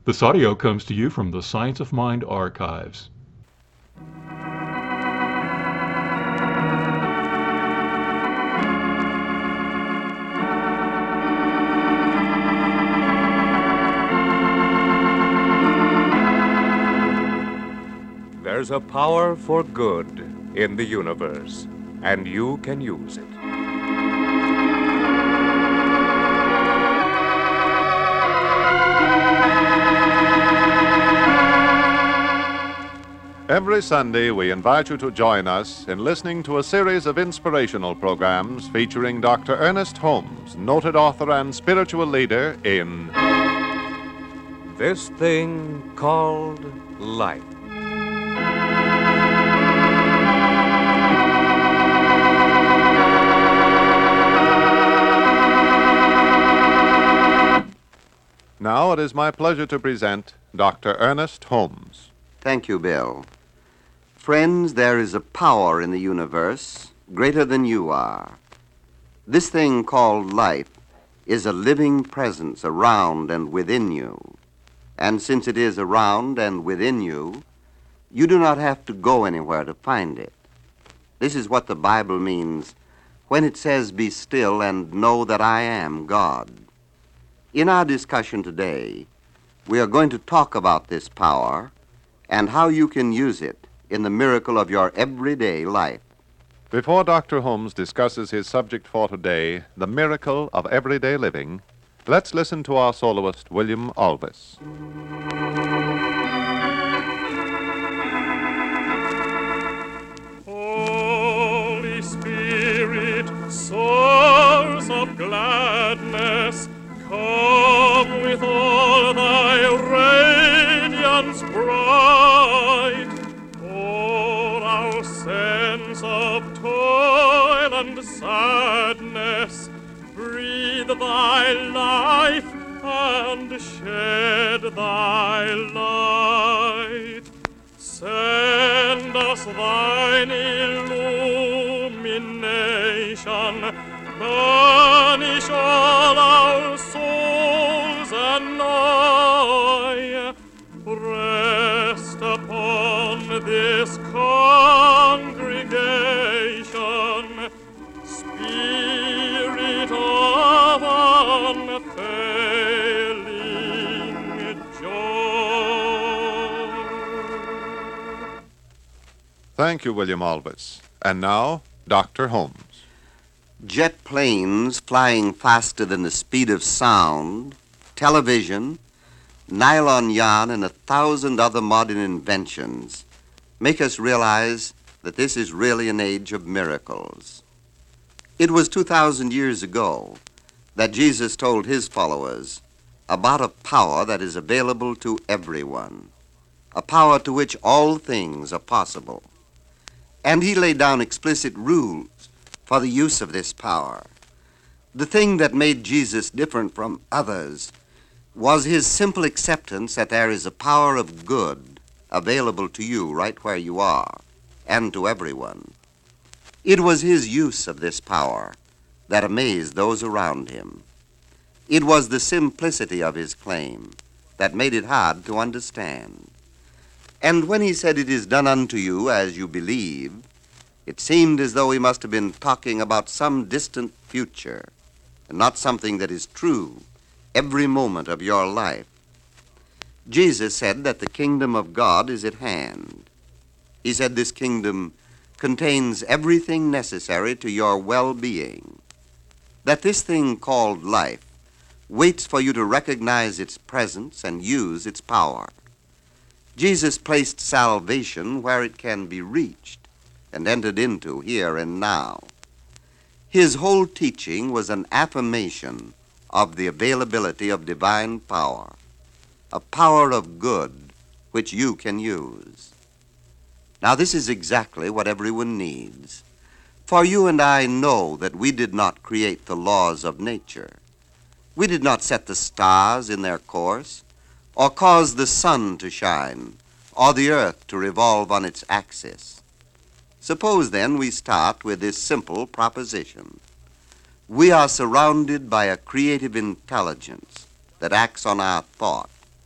This audio comes to you from the Science of Mind archives. There's a power for good in the universe, and you can use it. Every Sunday, we invite you to join us in listening to a series of inspirational programs featuring Dr. Ernest Holmes, noted author and spiritual leader in This thing called life. Now it is my pleasure to present Dr. Ernest Holmes. Thank you, Bill. Friends, there is a power in the universe greater than you are. This thing called life is a living presence around and within you. And since it is around and within you, you do not have to go anywhere to find it. This is what the Bible means when it says, "Be still and know that I am God." In our discussion today, we are going to talk about this power and how you can use it in the miracle of your everyday life. Before Dr. Holmes discusses his subject for today, the miracle of everyday living, let's listen to our soloist, William Alvis. Holy Spirit, source of gladness, come with all thy radiance bright, o'er our sense of toil and sadness, breathe thy life and shed thy light. Send us thine illumination, banish all our souls annoy. Rest upon this congregation, Spirit of unfailing joy. Thank you, William Alvis. And now, Dr. Holmes. Jet planes flying faster than the speed of sound, television, nylon yarn, and 1,000 other modern inventions make us realize that this is really an age of miracles. It was 2,000 years ago that Jesus told his followers about a power that is available to everyone, a power to which all things are possible. And he laid down explicit rules for the use of this power. The thing that made Jesus different from others was his simple acceptance that there is a power of good available to you right where you are and to everyone. It was his use of this power that amazed those around him. It was the simplicity of his claim that made it hard to understand. And when he said, "It is done unto you as you believe," it seemed as though he must have been talking about some distant future and not something that is true every moment of your life. Jesus said that the kingdom of God is at hand. He said this kingdom contains everything necessary to your well-being, that this thing called life waits for you to recognize its presence and use its power. Jesus placed salvation where it can be reached and entered into here and now. His whole teaching was an affirmation of the availability of divine power, a power of good which you can use. Now, this is exactly what everyone needs, for you and I know that we did not create the laws of nature. We did not set the stars in their course, or cause the sun to shine, or the earth to revolve on its axis. Suppose, then, we start with this simple proposition. We are surrounded by a creative intelligence that acts on our thought,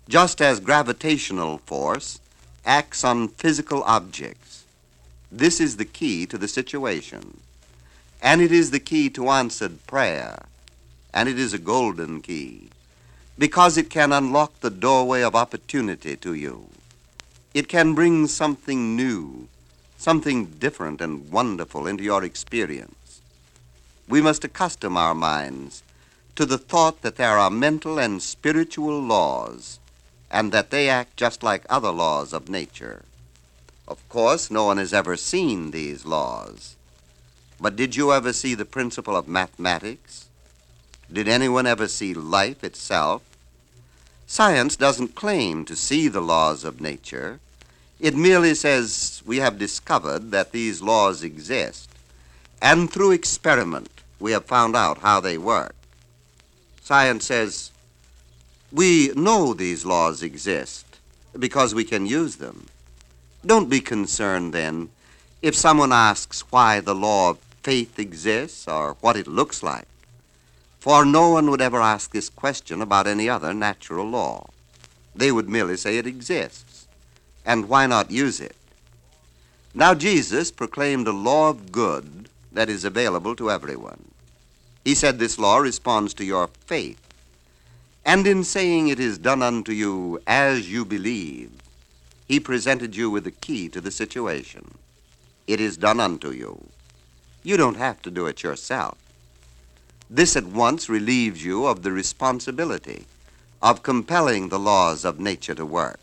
just as gravitational force acts on physical objects. This is the key to the situation, and it is the key to answered prayer, and it is a golden key, because it can unlock the doorway of opportunity to you. It can bring something new, something different and wonderful into your experience. We must accustom our minds to the thought that there are mental and spiritual laws, and that they act just like other laws of nature. Of course, no one has ever seen these laws. But did you ever see the principle of mathematics? Did anyone ever see life itself? Science doesn't claim to see the laws of nature. It merely says we have discovered that these laws exist, and through experiment we have found out how they work. Science says we know these laws exist because we can use them. Don't be concerned, then, if someone asks why the law of faith exists or what it looks like, for no one would ever ask this question about any other natural law. They would merely say it exists, and why not use it? Now, Jesus proclaimed a law of good that is available to everyone. He said this law responds to your faith, and in saying it is done unto you as you believe, he presented you with the key to the situation. It is done unto you. You don't have to do it yourself. This at once relieves you of the responsibility of compelling the laws of nature to work.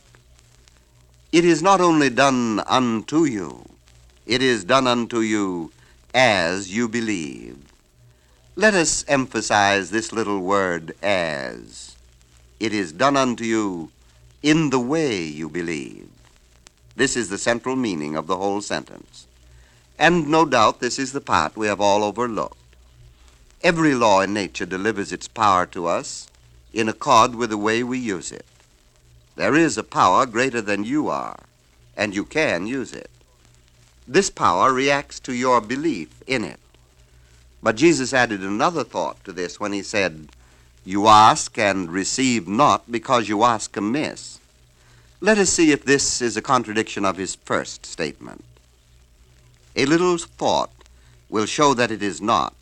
It is not only done unto you, it is done unto you as you believe. Let us emphasize this little word, as. It is done unto you in the way you believe. This is the central meaning of the whole sentence. And no doubt this is the part we have all overlooked. Every law in nature delivers its power to us in accord with the way we use it. There is a power greater than you are, and you can use it. This power reacts to your belief in it. But Jesus added another thought to this when he said, "You ask and receive not because you ask amiss." Let us see if this is a contradiction of his first statement. A little thought will show that it is not.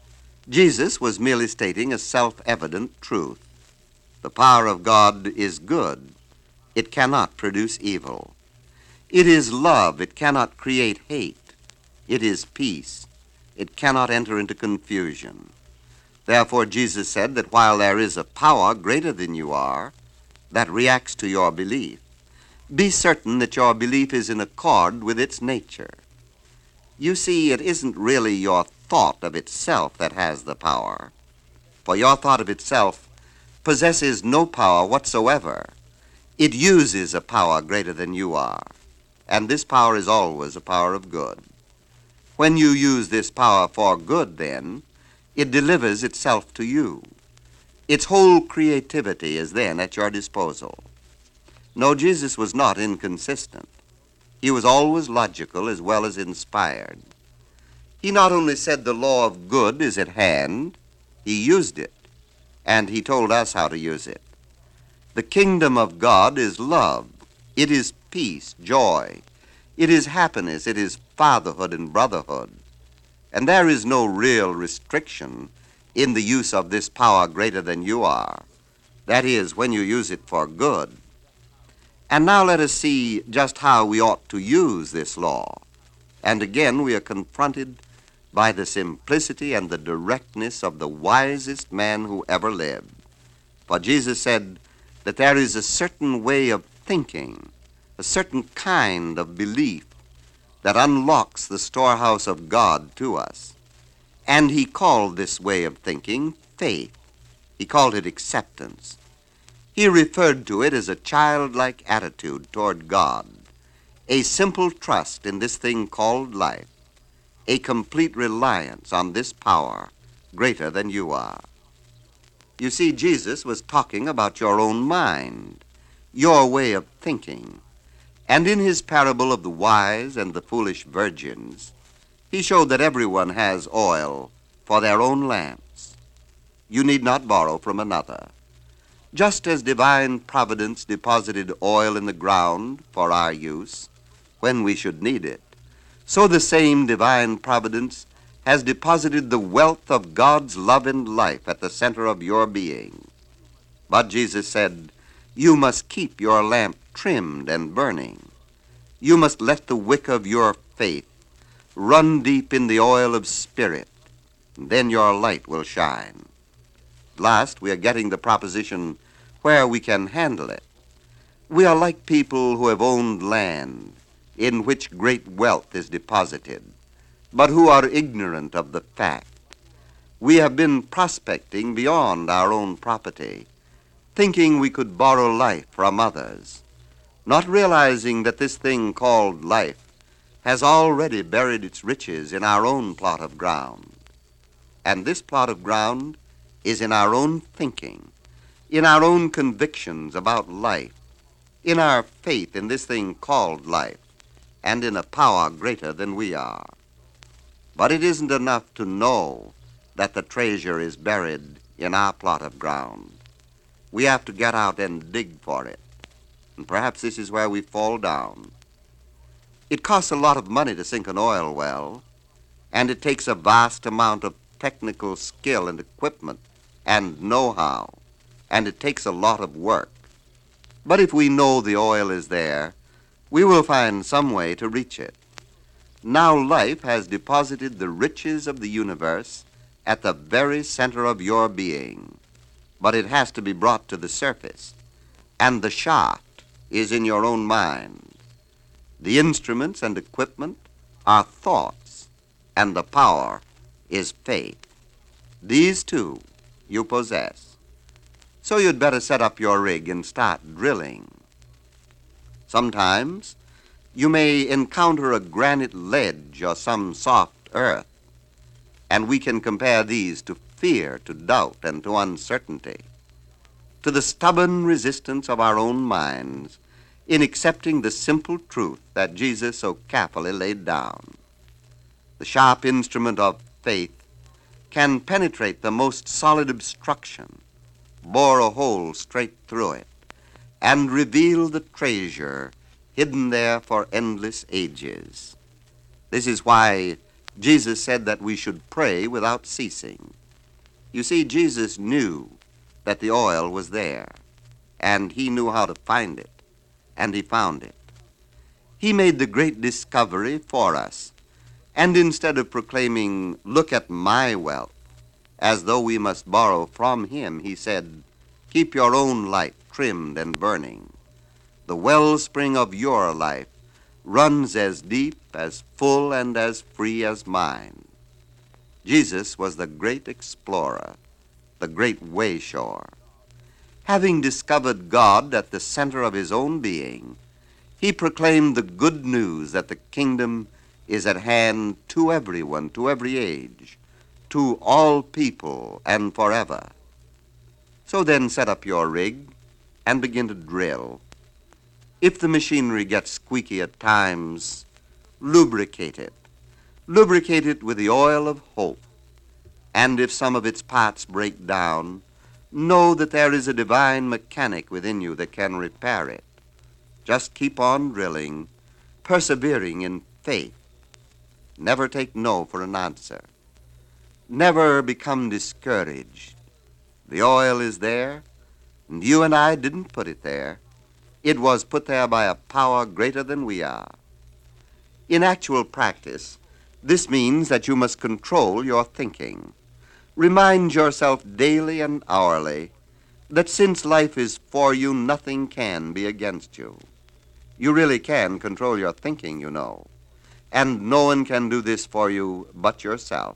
Jesus was merely stating a self-evident truth. The power of God is good. It cannot produce evil. It is love. It cannot create hate. It is peace. It cannot enter into confusion. Therefore, Jesus said that while there is a power greater than you are that reacts to your belief, be certain that your belief is in accord with its nature. You see, it isn't really your thought of itself that has the power, for your thought of itself possesses no power whatsoever. It uses a power greater than you are, and this power is always a power of good. When you use this power for good, then, it delivers itself to you. Its whole creativity is then at your disposal. No, Jesus was not inconsistent. He was always logical as well as inspired. He not only said the law of good is at hand, he used it, and he told us how to use it. The kingdom of God is love. It is peace, joy. It is happiness. It is fatherhood and brotherhood. And there is no real restriction in the use of this power greater than you are. That is, when you use it for good. And now let us see just how we ought to use this law. And again we are confronted by the simplicity and the directness of the wisest man who ever lived. For Jesus said that there is a certain way of thinking, a certain kind of belief that unlocks the storehouse of God to us. And he called this way of thinking faith. He called it acceptance. He referred to it as a childlike attitude toward God, a simple trust in this thing called life, a complete reliance on this power greater than you are. You see, Jesus was talking about your own mind, your way of thinking. And in his parable of the wise and the foolish virgins, he showed that everyone has oil for their own lamps. You need not borrow from another. Just as divine providence deposited oil in the ground for our use when we should need it, so the same divine providence has deposited the wealth of God's love and life at the center of your being. But Jesus said, you must keep your lamp trimmed and burning. You must let the wick of your faith run deep in the oil of Spirit, and then your light will shine. Last, we are getting the proposition where we can handle it. We are like people who have owned land in which great wealth is deposited, but who are ignorant of the fact. We have been prospecting beyond our own property, thinking we could borrow life from others, not realizing that this thing called life has already buried its riches in our own plot of ground. And this plot of ground is in our own thinking, in our own convictions about life, in our faith in this thing called life, and in a power greater than we are. But it isn't enough to know that the treasure is buried in our plot of ground. We have to get out and dig for it. And perhaps this is where we fall down. It costs a lot of money to sink an oil well, and it takes a vast amount of technical skill and equipment and know-how, and it takes a lot of work. But if we know the oil is there, we will find some way to reach it. Now life has deposited the riches of the universe at the very center of your being, but it has to be brought to the surface, and the shaft is in your own mind. The instruments and equipment are thoughts, and the power is faith. These two you possess. So you'd better set up your rig and start drilling. Sometimes you may encounter a granite ledge or some soft earth, and we can compare these to fear, to doubt, and to uncertainty, to the stubborn resistance of our own minds in accepting the simple truth that Jesus so carefully laid down. The sharp instrument of faith can penetrate the most solid obstruction, bore a hole straight through it, and reveal the treasure hidden there for endless ages. This is why Jesus said that we should pray without ceasing. You see, Jesus knew that the oil was there, and he knew how to find it, and he found it. He made the great discovery for us, and instead of proclaiming, "Look at my wealth," as though we must borrow from him, he said, "Keep your own light trimmed and burning. The wellspring of your life runs as deep, as full, and as free as mine." Jesus was the great explorer, the great wayshore. Having discovered God at the center of his own being, he proclaimed the good news that the kingdom is at hand to everyone, to every age, to all people, and forever. So then set up your rig and begin to drill. If the machinery gets squeaky at times, lubricate it. Lubricate it with the oil of hope. And if some of its parts break down, know that there is a divine mechanic within you that can repair it. Just keep on drilling, persevering in faith. Never take no for an answer. Never become discouraged. The oil is there, and you and I didn't put it there. It was put there by a power greater than we are. In actual practice, this means that you must control your thinking. Remind yourself daily and hourly that since life is for you, nothing can be against you. You really can control your thinking, you know, and no one can do this for you but yourself.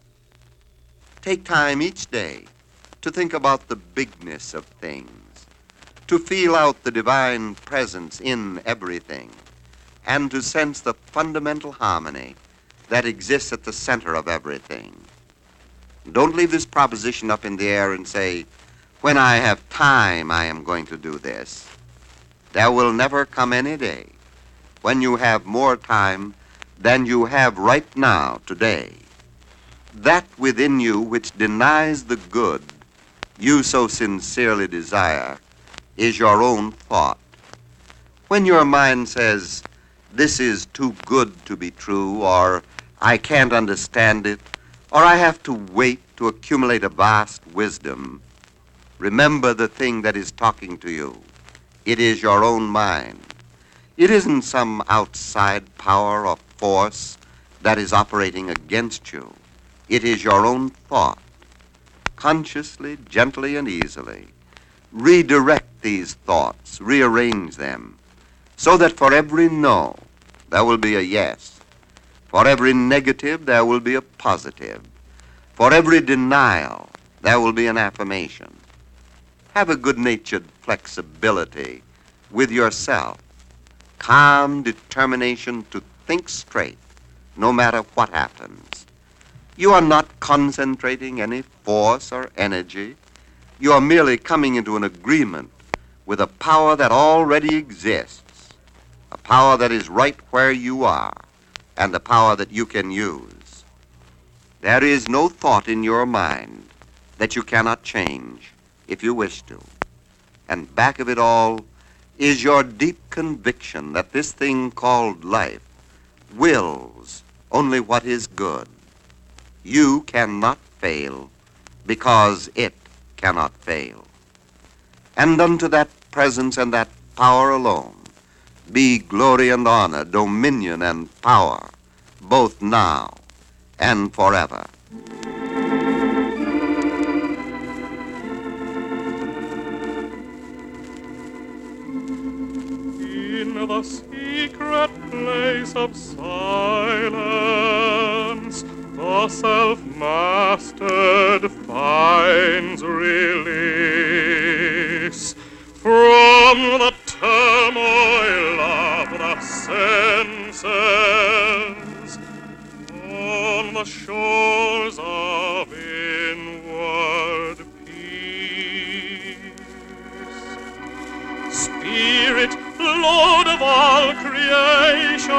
Take time each day to think about the bigness of things, to feel out the divine presence in everything, and to sense the fundamental harmony that exists at the center of everything. Don't leave this proposition up in the air and say, "When I have time, I am going to do this." There will never come any day when you have more time than you have right now, today. That within you which denies the good you so sincerely desire is your own thought. When your mind says, this is too good to be true, or I can't understand it, or I have to wait to accumulate a vast wisdom, remember the thing that is talking to you. It is your own mind. It isn't some outside power or force that is operating against you. It is your own thought. Consciously, gently, and easily, redirect these thoughts, rearrange them, so that for every no, there will be a yes. For every negative, there will be a positive. For every denial, there will be an affirmation. Have a good-natured flexibility with yourself, calm determination to think straight, no matter what happens. You are not concentrating any force or energy. You are merely coming into an agreement with a power that already exists, a power that is right where you are, and a power that you can use. There is no thought in your mind that you cannot change if you wish to. And back of it all is your deep conviction that this thing called life wills only what is good. You cannot fail because it cannot fail. And unto that presence and that power alone be glory and honor, dominion and power, both now and forever. In the secret place of silence, the self-mastered finds release from the turmoil of the senses on the shores of inward peace. Spirit, Lord of all creation,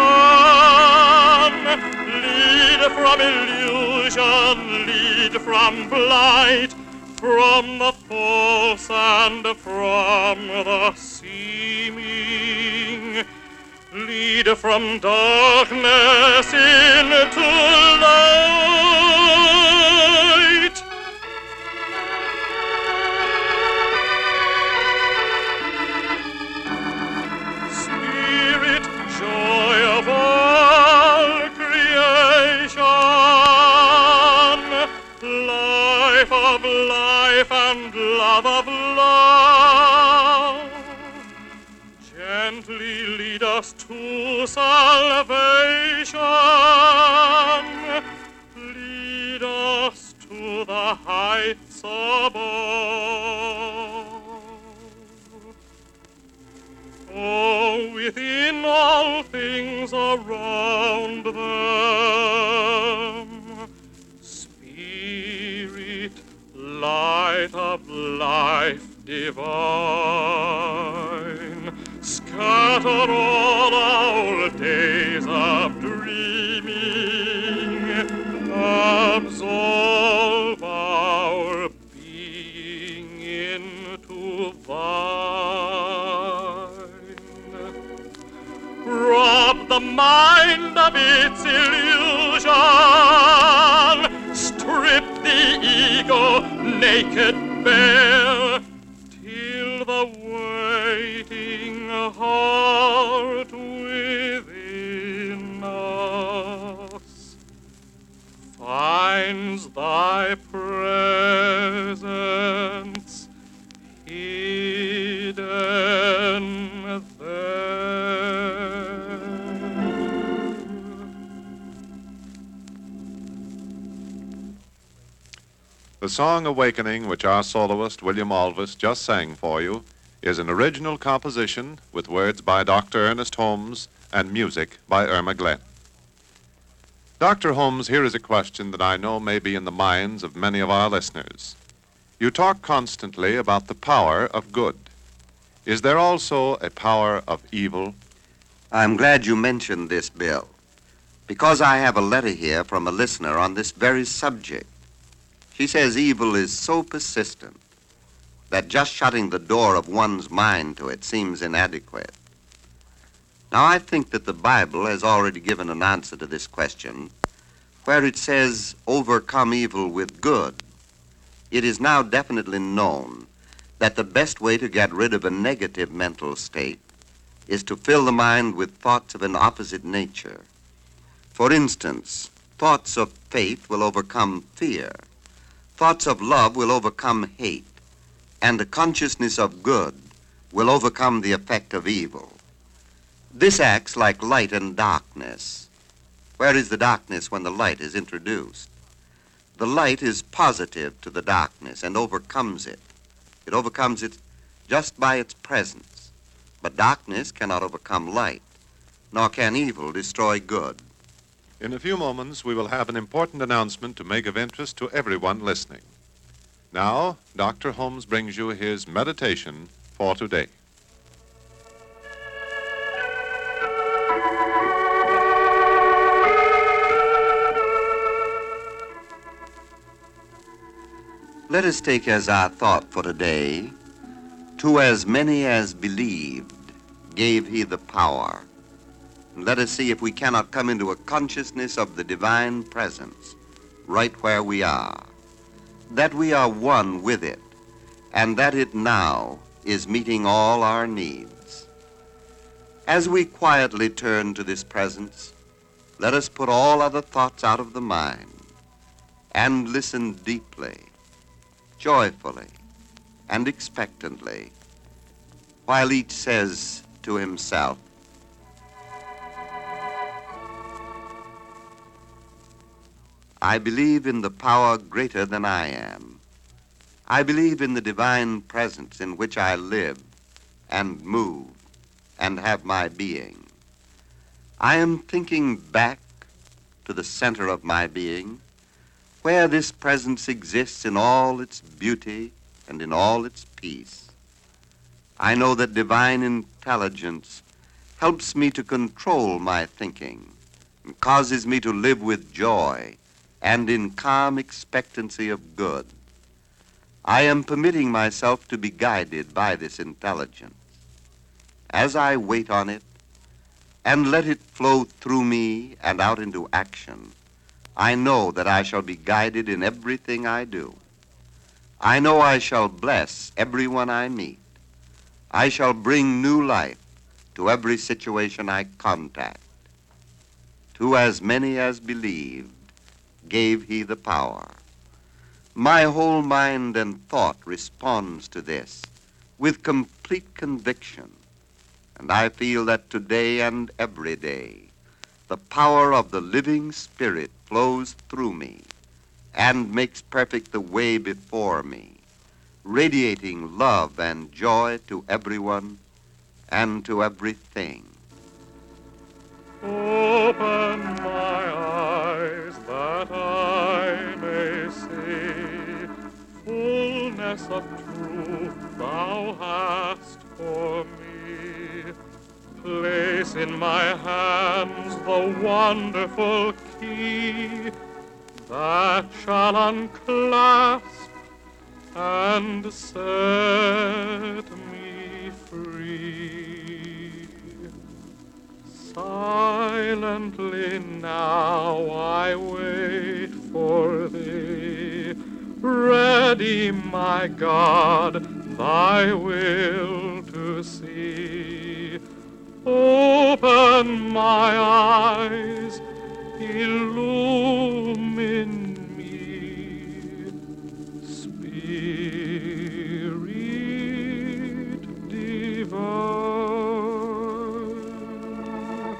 lead from illusion, lead from blight, from the false and from the seeming, lead from darkness into light. Spirit, joy of all creation, life of life and love of love, gently lead us to salvation, lead us to the heights above. Oh, within all things around them, Spirit, light of life divine, scatter all our days of dreaming, absolve our being into thine. Rob the mind of its illusion, strip the ego naked bare, till the waiting heart within us finds thy presence hidden there. The song Awakening, which our soloist William Alvis just sang for you, is an original composition with words by Dr. Ernest Holmes and music by Irma Glenn. Dr. Holmes, here is a question that I know may be in the minds of many of our listeners. You talk constantly about the power of good. Is there also a power of evil? I'm glad you mentioned this, Bill, because I have a letter here from a listener on this very subject. She says evil is so persistent that just shutting the door of one's mind to it seems inadequate. Now, I think that the Bible has already given an answer to this question, where it says, overcome evil with good. It is now definitely known that the best way to get rid of a negative mental state is to fill the mind with thoughts of an opposite nature. For instance, thoughts of faith will overcome fear. Thoughts of love will overcome hate. And the consciousness of good will overcome the effect of evil. This acts like light and darkness. Where is the darkness when the light is introduced? The light is positive to the darkness and overcomes it. It overcomes it just by its presence. But darkness cannot overcome light, nor can evil destroy good. In a few moments, we will have an important announcement to make of interest to everyone listening. Now, Dr. Holmes brings you his meditation for today. Let us take as our thought for today, to as many as believed gave he the power. And let us see if we cannot come into a consciousness of the divine presence right where we are, that we are one with it, and that it now is meeting all our needs. As we quietly turn to this presence, let us put all other thoughts out of the mind and listen deeply, joyfully, and expectantly, while each says to himself, I believe in the power greater than I am. I believe in the divine presence in which I live and move and have my being. I am thinking back to the center of my being, where this presence exists in all its beauty and in all its peace. I know that divine intelligence helps me to control my thinking and causes me to live with joy and in calm expectancy of good. I am permitting myself to be guided by this intelligence. As I wait on it and let it flow through me and out into action, I know that I shall be guided in everything I do. I know I shall bless everyone I meet. I shall bring new life to every situation I contact. To as many as believed gave he the power. My whole mind and thought responds to this with complete conviction, and I feel that today and every day the power of the living Spirit flows through me and makes perfect the way before me, radiating love and joy to everyone and to everything. Open my eyes that I may see fullness of truth thou hast for me. Place in my hands the wonderful key that shall unclasp and set me free. Silently now I wait for thee, ready, my God, thy will to see. Open my eyes, illumine me, Spirit divine.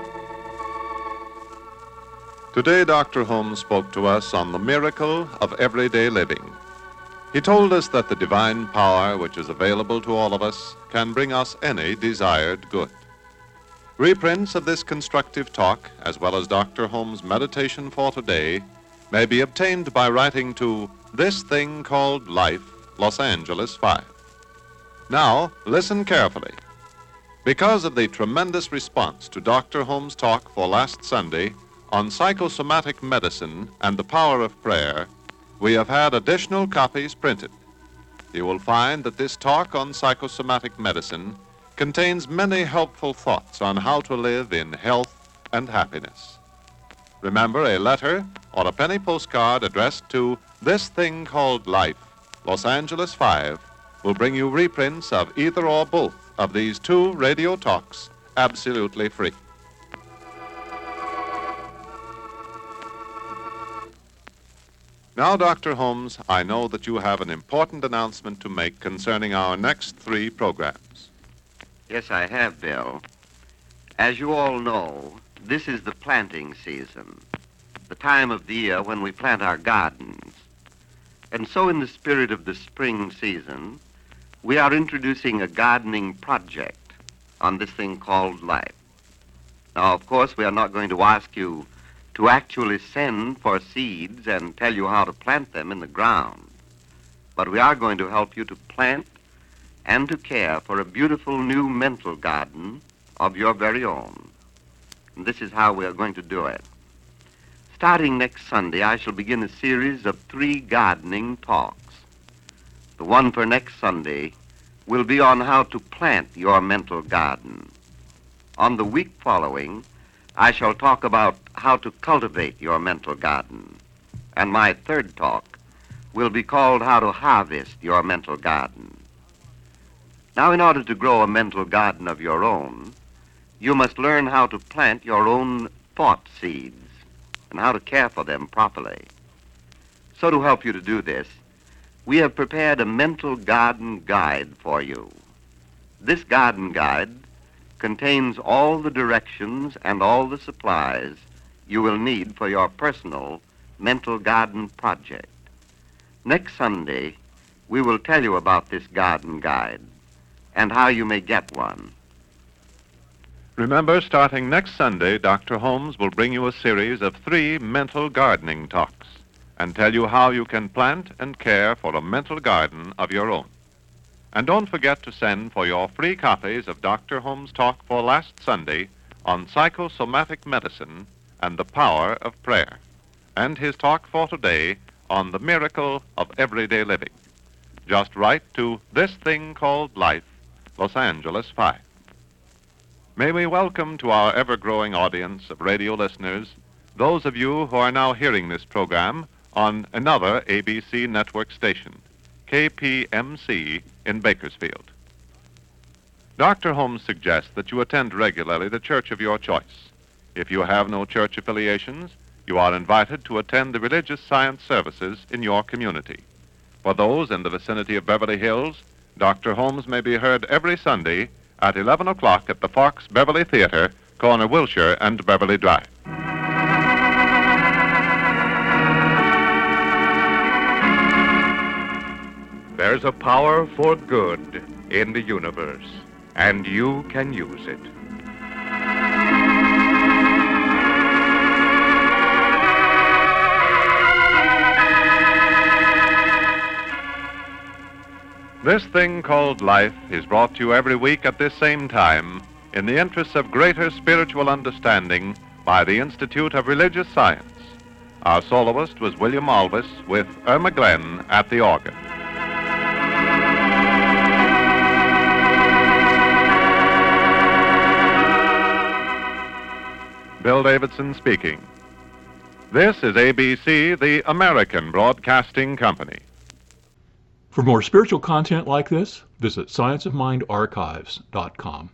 Today, Dr. Holmes spoke to us on the miracle of everyday living. He told us that the divine power which is available to all of us can bring us any desired good. Reprints of this constructive talk, as well as Dr. Holmes' meditation for today, may be obtained by writing to This Thing Called Life, Los Angeles 5. Now, listen carefully. Because of the tremendous response to Dr. Holmes' talk for last Sunday on psychosomatic medicine and the power of prayer, we have had additional copies printed. you will find that this talk on psychosomatic medicine contains many helpful thoughts on how to live in health and happiness. Remember, a letter or a penny postcard addressed to This Thing Called Life, Los Angeles 5, will bring you reprints of either or both of these 2 radio talks absolutely free. Now, Dr. Holmes, I know that you have an important announcement to make concerning our next 3 programs. Yes, I have, Bill. As you all know, this is the planting season, the time of the year when we plant our gardens. And so in the spirit of the spring season, we are introducing a gardening project on this thing called life. Now, of course, we are not going to ask you to actually send for seeds and tell you how to plant them in the ground, but we are going to help you to plant and to care for a beautiful new mental garden of your very own. And this is how we are going to do it. Starting next Sunday, I shall begin a series of 3 gardening talks. The one for next Sunday will be on how to plant your mental garden. On the week following, I shall talk about how to cultivate your mental garden. And my 3rd talk will be called How to Harvest Your Mental Garden. Now, in order to grow a mental garden of your own, you must learn how to plant your own thought seeds and how to care for them properly. So to help you to do this, we have prepared a mental garden guide for you. This garden guide contains all the directions and all the supplies you will need for your personal mental garden project. Next Sunday, we will tell you about this garden guide and how you may get one. Remember, starting next Sunday, Dr. Holmes will bring you a series of 3 mental gardening talks and tell you how you can plant and care for a mental garden of your own. And don't forget to send for your free copies of Dr. Holmes' talk for last Sunday on psychosomatic medicine and the power of prayer, and his talk for today on the miracle of everyday living. Just write to This Thing Called Life, Los Angeles 5. May we welcome to our ever-growing audience of radio listeners those of you who are now hearing this program on another ABC network station, KPMC in Bakersfield. Dr. Holmes suggests that you attend regularly the church of your choice. If you have no church affiliations, you are invited to attend the religious science services in your community. For those in the vicinity of Beverly Hills, Dr. Holmes may be heard every Sunday at 11 o'clock at the Fox Beverly Theater, corner Wilshire and Beverly Drive. There's a power for good in the universe, and you can use it. This Thing Called Life is brought to you every week at this same time in the interests of greater spiritual understanding by the Institute of Religious Science. Our soloist was William Alvis with Irma Glenn at the organ. Bill Davidson speaking. This is ABC, the American Broadcasting Company. For more spiritual content like this, visit scienceofmindarchives.com.